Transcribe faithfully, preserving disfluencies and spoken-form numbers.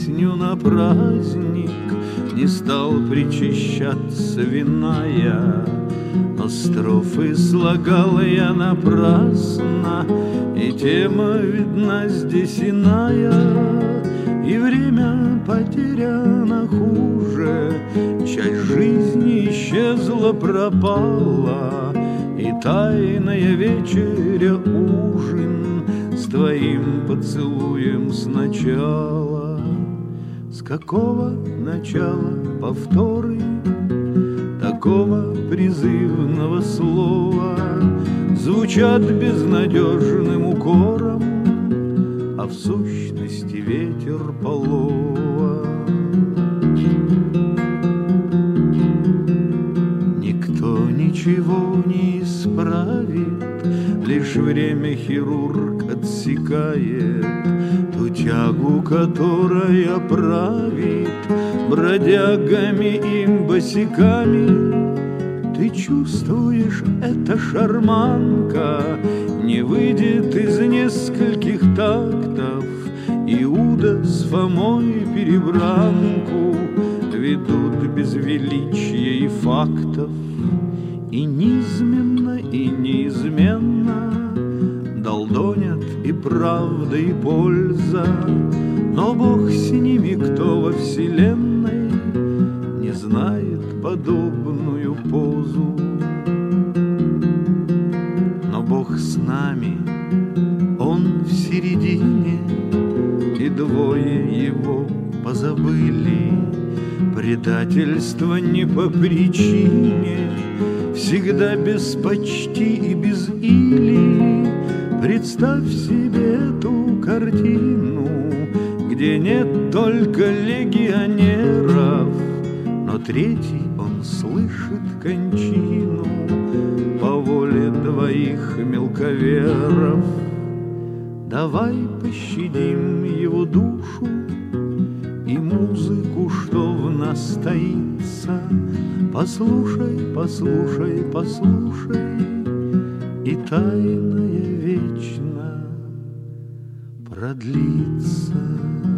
песню на праздник, не стал причащаться вина я. Но строфы слагал я напрасно, и тема видна здесь иная, и время потеряно хуже, часть жизни исчезла, пропала, и тайная вечеря ужин с твоим поцелуем сначала. С какого начала повторы такого призывного слова звучат безнадежным укором, а в сущности ветер полова. Никто ничего не исправит, лишь время хирург отсекает ту тягу, которая правит бродягами им босиками. Ты чувствуешь, эта шарманка не выйдет из нескольких тактов. Иуда с Фомой перебранку ведут без величия и фактов. И низменно, и неизменно долдонят и правда, и польза. Но Бог с ними, кто во вселенной не знает подобную позу. Но Бог с нами, Он в середине, и двое Его позабыли. Предательство не по причине, всегда без почти и без или. Представь себе эту картину, где нет только легионеров, но третий он слышит кончину по воле двоих мелковеров. Давай пощадим его душу и музыку, что в нас таится. Послушай, послушай, послушай, и тайное вечно продлится.